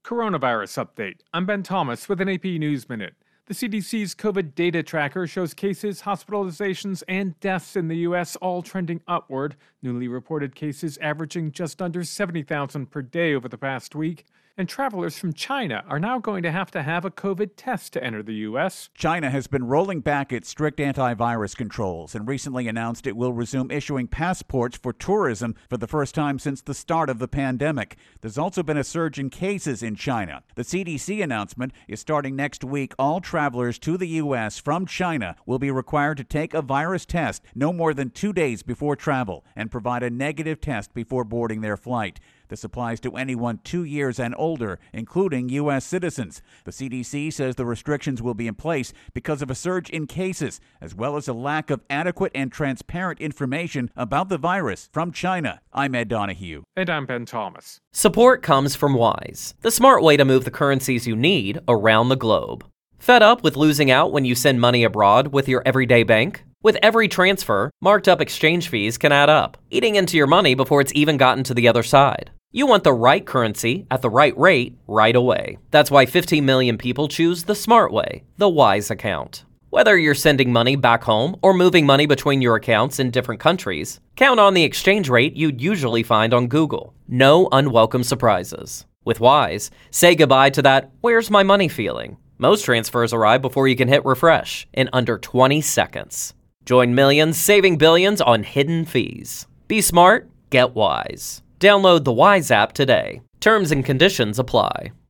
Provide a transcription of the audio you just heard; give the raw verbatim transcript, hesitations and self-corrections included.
Coronavirus update. I'm Ben Thomas with an A P News Minute. The C D C's COVID data tracker shows cases, hospitalizations, and deaths in the U S all trending upward, newly reported cases averaging just under seventy thousand per day over the past week. And travelers from China are now going to have to have a COVID test to enter the U S. China has been rolling back its strict antivirus controls and recently announced it will resume issuing passports for tourism for the first time since the start of the pandemic. There's also been a surge in cases in China. The C D C announcement is starting next week. All travelers to the U S from China will be required to take a virus test no more than two days before travel and provide a negative test before boarding their flight. This applies to anyone two years and older, including U S citizens. The C D C says the restrictions will be in place because of a surge in cases, as well as a lack of adequate and transparent information about the virus from China. I'm Ed Donahue. And I'm Ben Thomas. Support comes from Wise, the smart way to move the currencies you need around the globe. Fed up with losing out when you send money abroad with your everyday bank? With every transfer, marked up exchange fees can add up, eating into your money before it's even gotten to the other side. You want the right currency at the right rate right away. That's why fifteen million people choose the smart way, the Wise account. Whether you're sending money back home or moving money between your accounts in different countries, count on the exchange rate you'd usually find on Google. No unwelcome surprises. With Wise, say goodbye to that "where's my money" feeling. Most transfers arrive before you can hit refresh in under twenty seconds. Join millions saving billions on hidden fees. Be smart, get Wise. Download the Wise app today. Terms and conditions apply.